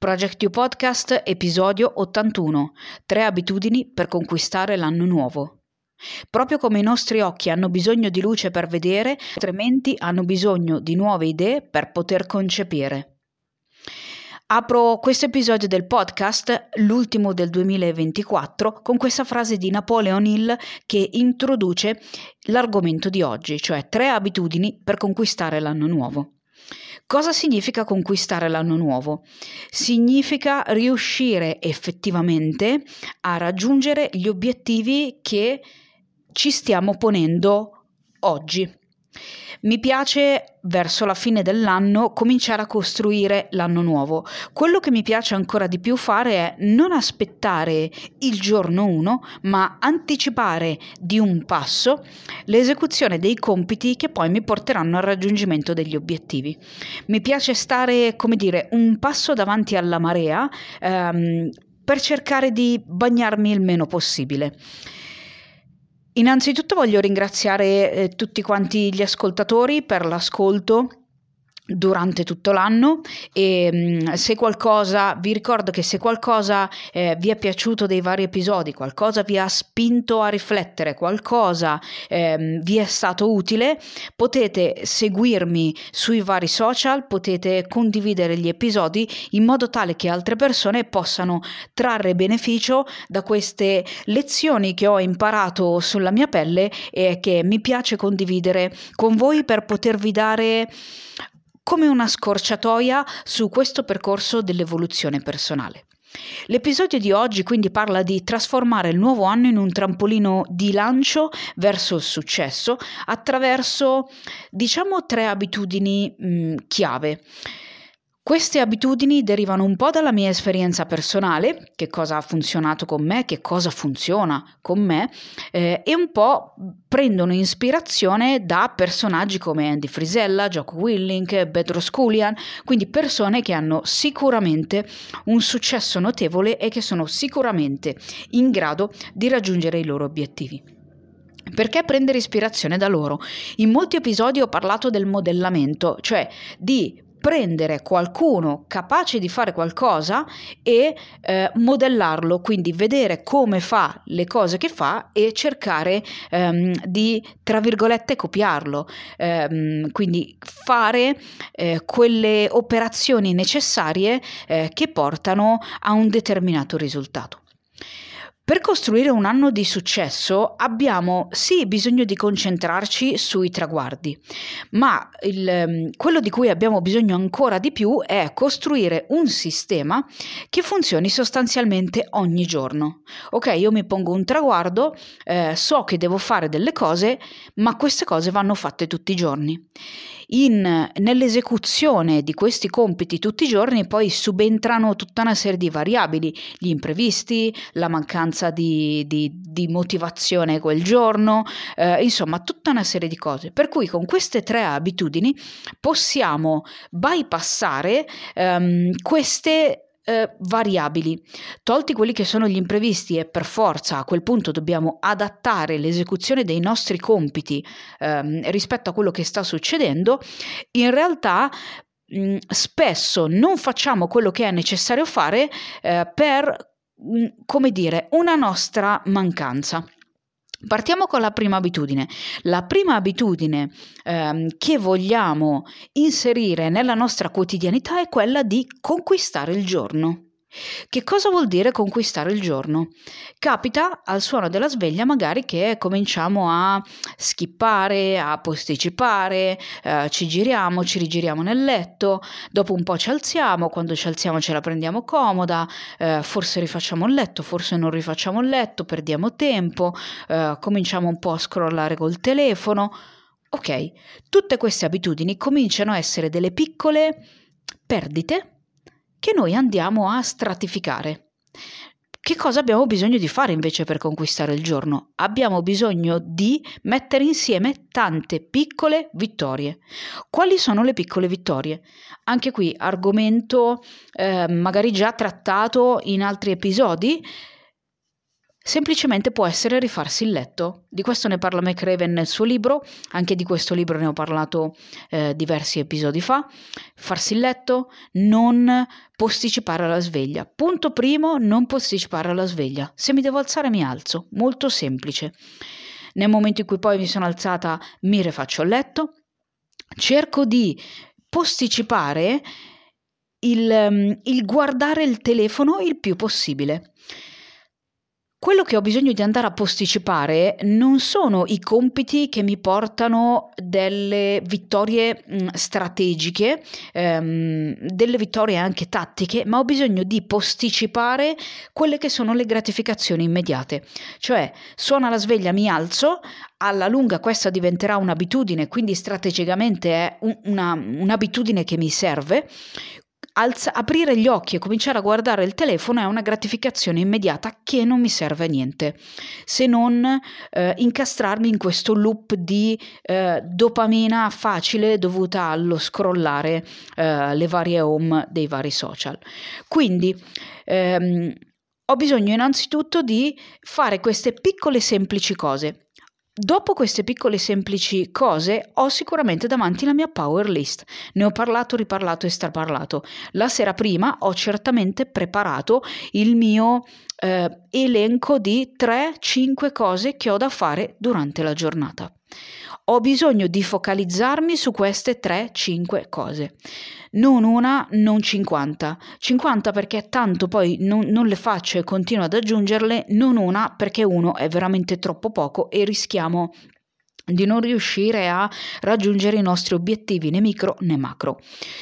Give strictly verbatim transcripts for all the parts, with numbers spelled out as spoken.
Project You Podcast, episodio ottantuno. Tre abitudini per conquistare l'anno nuovo. Proprio come i nostri occhi hanno bisogno di luce per vedere, le nostre menti hanno bisogno di nuove idee per poter concepire. Apro questo episodio del podcast, l'ultimo del duemilaventiquattro, con questa frase di Napoleon Hill che introduce l'argomento di oggi, cioè tre abitudini per conquistare l'anno nuovo. Cosa significa conquistare l'anno nuovo? Significa riuscire effettivamente a raggiungere gli obiettivi che ci stiamo ponendo oggi. Mi piace verso la fine dell'anno cominciare a costruire l'anno nuovo. Quello che mi piace ancora di più fare è non aspettare il giorno uno, ma anticipare di un passo l'esecuzione dei compiti che poi mi porteranno al raggiungimento degli obiettivi. Mi piace stare, come dire, un passo davanti alla marea ehm, per cercare di bagnarmi il meno possibile. Innanzitutto voglio ringraziare eh, tutti quanti gli ascoltatori per l'ascolto durante tutto l'anno e mh, se qualcosa, vi ricordo che se qualcosa eh, vi è piaciuto dei vari episodi, qualcosa vi ha spinto a riflettere, qualcosa eh, vi è stato utile, potete seguirmi sui vari social, potete condividere gli episodi in modo tale che altre persone possano trarre beneficio da queste lezioni che ho imparato sulla mia pelle e che mi piace condividere con voi per potervi dare come una scorciatoia su questo percorso dell'evoluzione personale. L'episodio di oggi quindi parla di trasformare il nuovo anno in un trampolino di lancio verso il successo attraverso, diciamo, tre abitudini mh, chiave. Queste abitudini derivano un po' dalla mia esperienza personale, che cosa ha funzionato con me, che cosa funziona con me, eh, e un po' prendono ispirazione da personaggi come Andy Frisella, Jocko Willink, Bedros Keuilian, quindi persone che hanno sicuramente un successo notevole e che sono sicuramente in grado di raggiungere i loro obiettivi. Perché prendere ispirazione da loro? In molti episodi ho parlato del modellamento, cioè di prendere qualcuno capace di fare qualcosa e eh, modellarlo, quindi vedere come fa le cose che fa e cercare ehm, di, tra virgolette, copiarlo, ehm, quindi fare eh, quelle operazioni necessarie eh, che portano a un determinato risultato. Per costruire un anno di successo abbiamo sì bisogno di concentrarci sui traguardi, ma il, quello di cui abbiamo bisogno ancora di più è costruire un sistema che funzioni sostanzialmente ogni giorno. Ok, io mi pongo un traguardo, eh, so che devo fare delle cose, ma queste cose vanno fatte tutti i giorni. In, nell'esecuzione di questi compiti tutti i giorni poi subentrano tutta una serie di variabili, gli imprevisti, la mancanza di, di, di motivazione quel giorno, eh, insomma tutta una serie di cose, per cui con queste tre abitudini possiamo bypassare ehm, queste Eh, variabili, tolti quelli che sono gli imprevisti e per forza a quel punto dobbiamo adattare l'esecuzione dei nostri compiti ehm, rispetto a quello che sta succedendo. In realtà mh, spesso non facciamo quello che è necessario fare eh, per, mh, come dire, una nostra mancanza. Partiamo con la prima abitudine. La prima abitudine ehm, che vogliamo inserire nella nostra quotidianità è quella di conquistare il giorno. Che cosa vuol dire conquistare il giorno? Capita al suono della sveglia magari che cominciamo a skippare, a posticipare, eh, ci giriamo, ci rigiriamo nel letto, dopo un po' ci alziamo, quando ci alziamo ce la prendiamo comoda, eh, forse rifacciamo il letto, forse non rifacciamo il letto, perdiamo tempo, eh, cominciamo un po' a scrollare col telefono. Ok, tutte queste abitudini cominciano a essere delle piccole perdite che noi andiamo a stratificare. Che cosa abbiamo bisogno di fare invece per conquistare il giorno? Abbiamo bisogno di mettere insieme tante piccole vittorie. Quali sono le piccole vittorie? Anche qui argomento eh, magari già trattato in altri episodi. Semplicemente può essere rifarsi il letto. Di questo ne parla McRaven nel suo libro, anche di questo libro ne ho parlato eh, diversi episodi fa. Farsi il letto, non posticipare la sveglia. Punto primo, non posticipare la sveglia. Se mi devo alzare mi alzo, molto semplice. Nel momento in cui poi mi sono alzata mi rifaccio il letto, cerco di posticipare il, il guardare il telefono il più possibile. Quello che ho bisogno di andare a posticipare non sono i compiti che mi portano delle vittorie mh, strategiche, ehm, delle vittorie anche tattiche, ma ho bisogno di posticipare quelle che sono le gratificazioni immediate. Cioè, suona la sveglia, mi alzo, alla lunga questa diventerà un'abitudine, quindi strategicamente è un, una, un'abitudine che mi serve. Alza, aprire gli occhi e cominciare a guardare il telefono è una gratificazione immediata che non mi serve a niente, se non eh, incastrarmi in questo loop di eh, dopamina facile dovuta allo scrollare eh, le varie home dei vari social. Quindi ehm, ho bisogno innanzitutto di fare queste piccole semplici cose. Dopo queste piccole semplici cose ho sicuramente davanti la mia power list. Ne ho parlato, riparlato e straparlato. La sera prima ho certamente preparato il mio eh, elenco di tre cinque cose che ho da fare durante la giornata. Ho bisogno di focalizzarmi su queste tre cinque cose. Non una, non cinquanta. cinquanta perché tanto poi non, non le faccio e continuo ad aggiungerle, non una perché uno è veramente troppo poco e rischiamo di non riuscire a raggiungere i nostri obiettivi né micro né macro.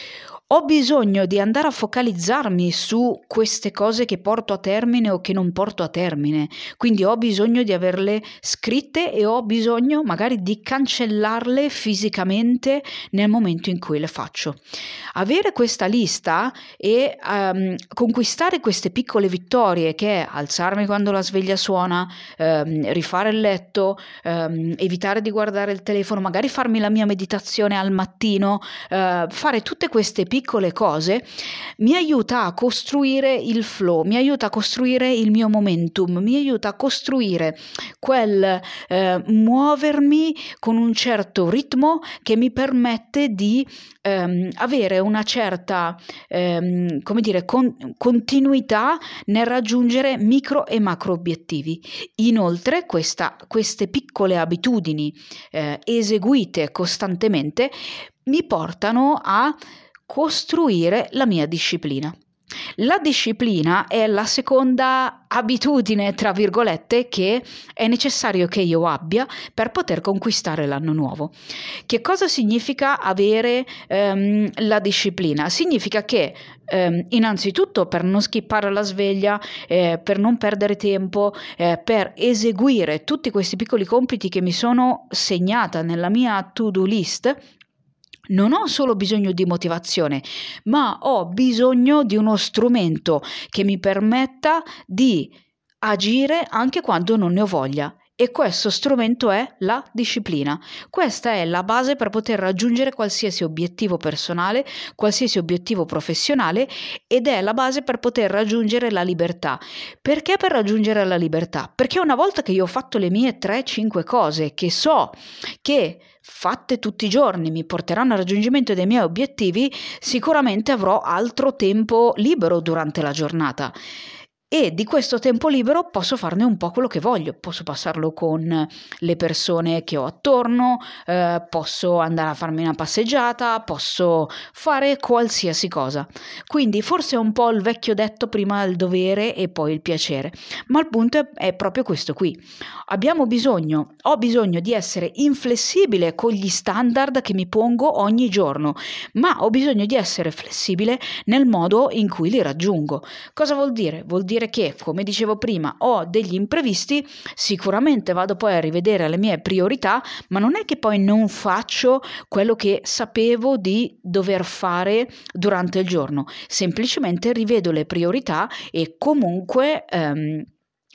Ho bisogno di andare a focalizzarmi su queste cose che porto a termine o che non porto a termine, quindi ho bisogno di averle scritte e ho bisogno magari di cancellarle fisicamente nel momento in cui le faccio. Avere questa lista e um, conquistare queste piccole vittorie, che è alzarmi quando la sveglia suona, um, rifare il letto, um, evitare di guardare il telefono, magari farmi la mia meditazione al mattino, uh, fare tutte queste piccole piccole cose, mi aiuta a costruire il flow, mi aiuta a costruire il mio momentum, mi aiuta a costruire quel eh, muovermi con un certo ritmo che mi permette di ehm, avere una certa ehm, come dire, con, continuità nel raggiungere micro e macro obiettivi. Inoltre questa, queste piccole abitudini eh, eseguite costantemente mi portano a costruire la mia disciplina. La disciplina è la seconda abitudine, tra virgolette, che è necessario che io abbia per poter conquistare l'anno nuovo. Che cosa significa avere ehm, la disciplina? Significa che ehm, innanzitutto per non skippare la sveglia, eh, per non perdere tempo, eh, per eseguire tutti questi piccoli compiti che mi sono segnata nella mia to-do list, non ho solo bisogno di motivazione, ma ho bisogno di uno strumento che mi permetta di agire anche quando non ne ho voglia. E questo strumento è la disciplina. Questa è la base per poter raggiungere qualsiasi obiettivo personale, qualsiasi obiettivo professionale, ed è la base per poter raggiungere la libertà. Perché per raggiungere la libertà? Perché una volta che io ho fatto le mie tre cinque cose che so che fatte tutti i giorni mi porteranno al raggiungimento dei miei obiettivi, sicuramente avrò altro tempo libero durante la giornata. E di questo tempo libero posso farne un po' quello che voglio, posso passarlo con le persone che ho attorno, eh, posso andare a farmi una passeggiata, posso fare qualsiasi cosa. Quindi forse è un po' il vecchio detto: prima il dovere e poi il piacere, ma il punto è, è proprio questo qui. Abbiamo bisogno, ho bisogno di essere inflessibile con gli standard che mi pongo ogni giorno, ma ho bisogno di essere flessibile nel modo in cui li raggiungo. Cosa vuol dire? Vuol dire che, come dicevo prima, ho degli imprevisti, sicuramente vado poi a rivedere le mie priorità, ma non è che poi non faccio quello che sapevo di dover fare durante il giorno, semplicemente rivedo le priorità e comunque ehm,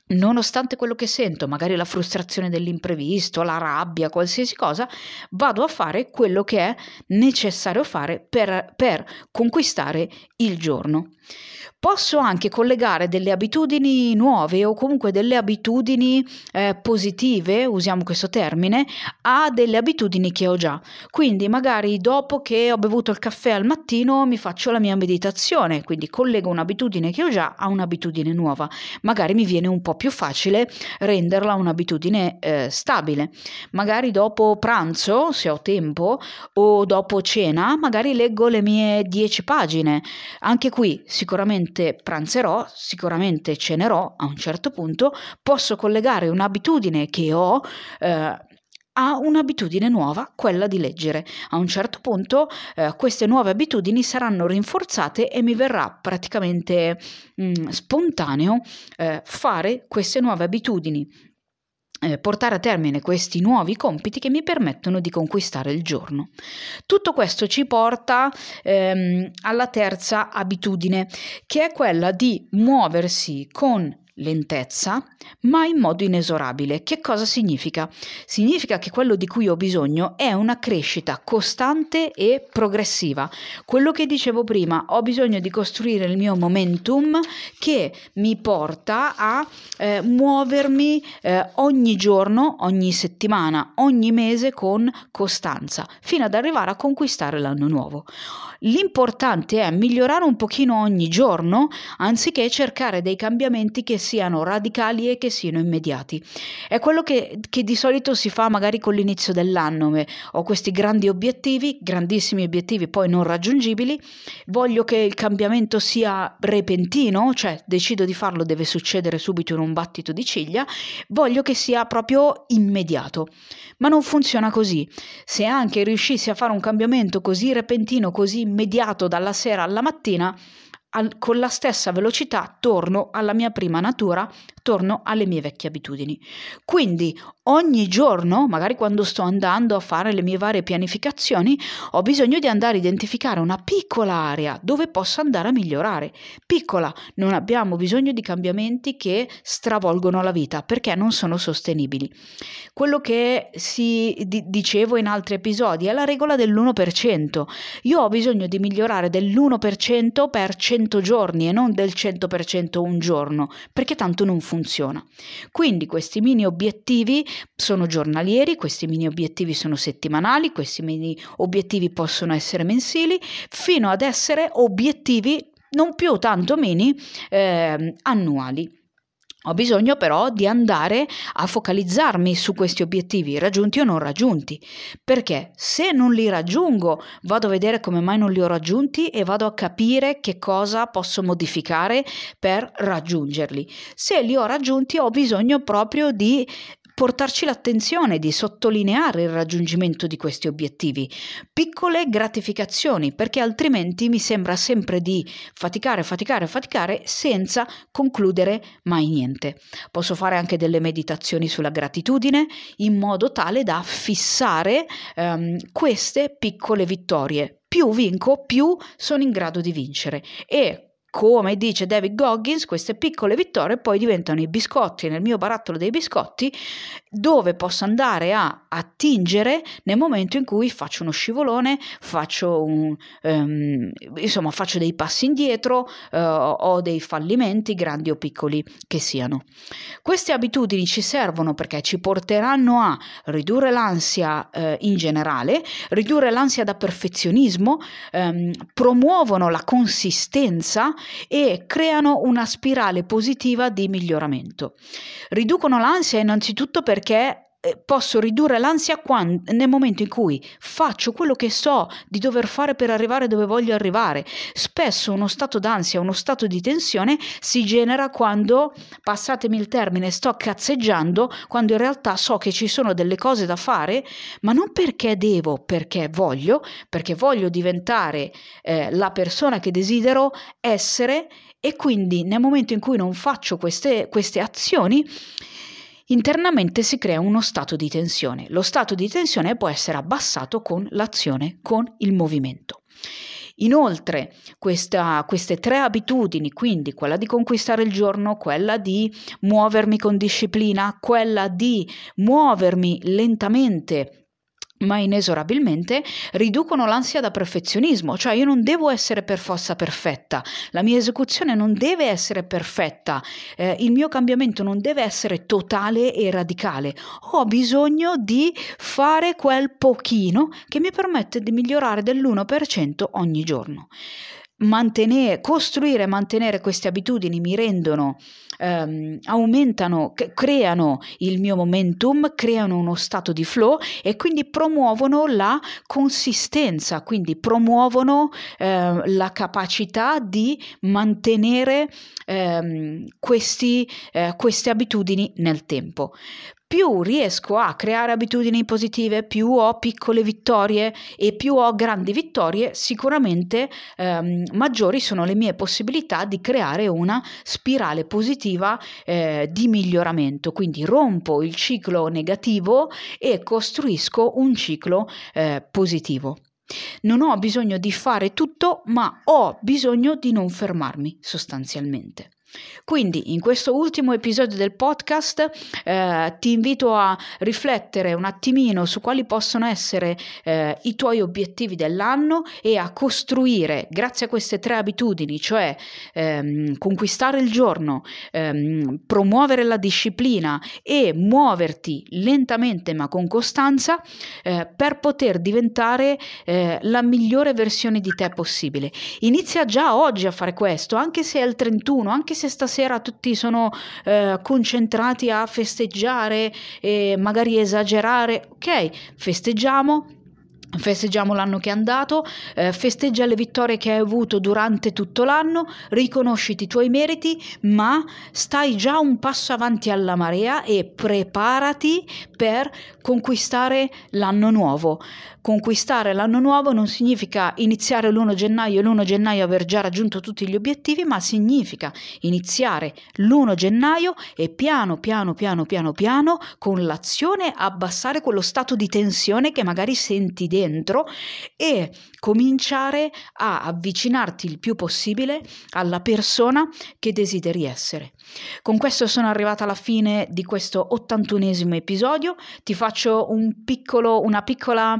nonostante quello che sento, magari la frustrazione dell'imprevisto, la rabbia, qualsiasi cosa, vado a fare quello che è necessario fare per, per conquistare il giorno. Posso anche collegare delle abitudini nuove o comunque delle abitudini eh, positive, usiamo questo termine, a delle abitudini che ho già. Quindi magari dopo che ho bevuto il caffè al mattino mi faccio la mia meditazione, quindi collego un'abitudine che ho già a un'abitudine nuova. Magari mi viene un po' più facile renderla un'abitudine eh, stabile. Magari dopo pranzo, se ho tempo, o dopo cena, magari leggo le mie dieci pagine. Anche qui sicuramente pranzerò, sicuramente cenerò a un certo punto, posso collegare un'abitudine che ho eh, a un'abitudine nuova, quella di leggere. A un certo punto eh, queste nuove abitudini saranno rinforzate e mi verrà praticamente mh, spontaneo eh, fare queste nuove abitudini. Eh, portare a termine questi nuovi compiti che mi permettono di conquistare il giorno. Tutto questo ci porta ehm, alla terza abitudine, che è quella di muoversi con lentezza, ma in modo inesorabile. Che cosa significa? Significa che quello di cui ho bisogno è una crescita costante e progressiva. Quello che dicevo prima, ho bisogno di costruire il mio momentum che mi porta a eh, muovermi eh, ogni giorno, ogni settimana, ogni mese con costanza, fino ad arrivare a conquistare l'anno nuovo. L'importante è migliorare un pochino ogni giorno, anziché cercare dei cambiamenti che siano radicali e che siano immediati. È quello che, che di solito si fa magari con l'inizio dell'anno. Ho questi grandi obiettivi, grandissimi obiettivi poi non raggiungibili, voglio che il cambiamento sia repentino, cioè decido di farlo, deve succedere subito in un battito di ciglia, voglio che sia proprio immediato. Ma non funziona così. Se anche riuscissi a fare un cambiamento così repentino, così immediato dalla sera alla mattina, al, con la stessa velocità torno alla mia prima natura, torno alle mie vecchie abitudini. Quindi ogni giorno, magari quando sto andando a fare le mie varie pianificazioni, ho bisogno di andare a identificare una piccola area dove posso andare a migliorare. Piccola, non abbiamo bisogno di cambiamenti che stravolgono la vita, perché non sono sostenibili. Quello che si di- dicevo in altri episodi è la regola dell'uno per cento. Io ho bisogno di migliorare dell'uno per cento per cento giorni e non del cento per cento un giorno, perché tanto non funziona. Quindi questi mini obiettivi sono giornalieri, questi mini obiettivi sono settimanali, questi mini obiettivi possono essere mensili, fino ad essere obiettivi non più tanto mini, eh, annuali. Ho bisogno però di andare a focalizzarmi su questi obiettivi, raggiunti o non raggiunti, perché se non li raggiungo vado a vedere come mai non li ho raggiunti e vado a capire che cosa posso modificare per raggiungerli. Se li ho raggiunti ho bisogno proprio di portarci l'attenzione, di sottolineare il raggiungimento di questi obiettivi, piccole gratificazioni, perché altrimenti mi sembra sempre di faticare, faticare, faticare senza concludere mai niente. Posso fare anche delle meditazioni sulla gratitudine in modo tale da fissare ehm, queste piccole vittorie. Più vinco, più sono in grado di vincere e come dice David Goggins, queste piccole vittorie poi diventano i biscotti nel mio barattolo dei biscotti, dove posso andare a attingere nel momento in cui faccio uno scivolone, faccio un, um, insomma faccio dei passi indietro, uh, ho dei fallimenti grandi o piccoli che siano. Queste abitudini ci servono perché ci porteranno a ridurre l'ansia uh, in generale, ridurre l'ansia da perfezionismo, um, promuovono la consistenza e creano una spirale positiva di miglioramento. Riducono l'ansia innanzitutto perché posso ridurre l'ansia quando, nel momento in cui faccio quello che so di dover fare per arrivare dove voglio arrivare. Spesso uno stato d'ansia, uno stato di tensione si genera quando, passatemi il termine, sto cazzeggiando, quando in realtà so che ci sono delle cose da fare, ma non perché devo, perché voglio, perché voglio diventare eh, la persona che desidero essere, e quindi nel momento in cui non faccio queste, queste azioni, internamente si crea uno stato di tensione. Lo stato di tensione può essere abbassato con l'azione, con il movimento. Inoltre, questa, queste tre abitudini, quindi quella di conquistare il giorno, quella di muovermi con disciplina, quella di muovermi lentamente ma inesorabilmente, riducono l'ansia da perfezionismo, cioè io non devo essere per forza perfetta, la mia esecuzione non deve essere perfetta, eh, il mio cambiamento non deve essere totale e radicale, ho bisogno di fare quel pochino che mi permette di migliorare dell'uno per cento ogni giorno. Mantenere, costruire e mantenere queste abitudini mi rendono, ehm, aumentano, c- creano il mio momentum, creano uno stato di flow e quindi promuovono la consistenza, quindi promuovono eh, la capacità di mantenere ehm, questi, eh, queste abitudini nel tempo. Più riesco a creare abitudini positive, più ho piccole vittorie e più ho grandi vittorie, sicuramente ehm, maggiori sono le mie possibilità di creare una spirale positiva eh, di miglioramento. Quindi rompo il ciclo negativo e costruisco un ciclo eh, positivo. Non ho bisogno di fare tutto, ma ho bisogno di non fermarmi sostanzialmente. Quindi in questo ultimo episodio del podcast eh, ti invito a riflettere un attimino su quali possono essere eh, i tuoi obiettivi dell'anno e a costruire, grazie a queste tre abitudini, cioè ehm, conquistare il giorno, ehm, promuovere la disciplina e muoverti lentamente ma con costanza eh, per poter diventare eh, la migliore versione di te possibile. Inizia già oggi a fare questo, anche se è il trentuno, anche se stasera tutti sono eh, concentrati a festeggiare e magari esagerare. Ok, festeggiamo. Festeggiamo l'anno che è andato, eh, festeggia le vittorie che hai avuto durante tutto l'anno, riconosciti i tuoi meriti, ma stai già un passo avanti alla marea e preparati per conquistare l'anno nuovo. Conquistare l'anno nuovo non significa iniziare l'primo gennaio e l'primo gennaio aver già raggiunto tutti gli obiettivi, ma significa iniziare l'primo gennaio e piano piano piano piano piano con l'azione abbassare quello stato di tensione che magari senti dentro e cominciare a avvicinarti il più possibile alla persona che desideri essere. Con questo sono arrivata alla fine di questo ottantunesimo episodio. Ti faccio un piccolo, una piccola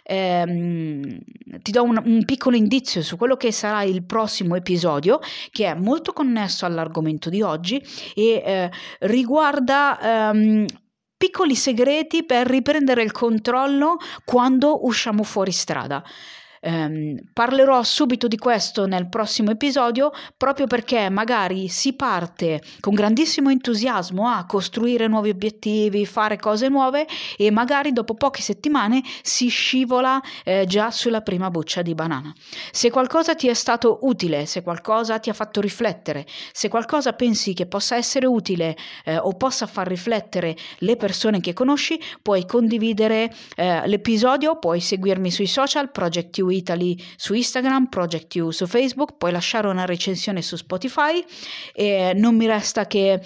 Ehm, ti do un, un piccolo indizio su quello che sarà il prossimo episodio, che è molto connesso all'argomento di oggi e eh, riguarda ehm, piccoli segreti per riprendere il controllo quando usciamo fuori strada. Um, parlerò subito di questo nel prossimo episodio, proprio perché magari si parte con grandissimo entusiasmo a costruire nuovi obiettivi, fare cose nuove e magari dopo poche settimane si scivola eh, già sulla prima buccia di banana. Se qualcosa ti è stato utile, se qualcosa ti ha fatto riflettere, se qualcosa pensi che possa essere utile eh, o possa far riflettere le persone che conosci, puoi condividere eh, l'episodio, puoi seguirmi sui social, Project U Italy su Instagram, Project U su Facebook, puoi lasciare una recensione su Spotify e non mi resta che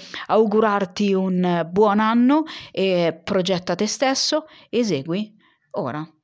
augurarti un buon anno e progetta te stesso, esegui ora.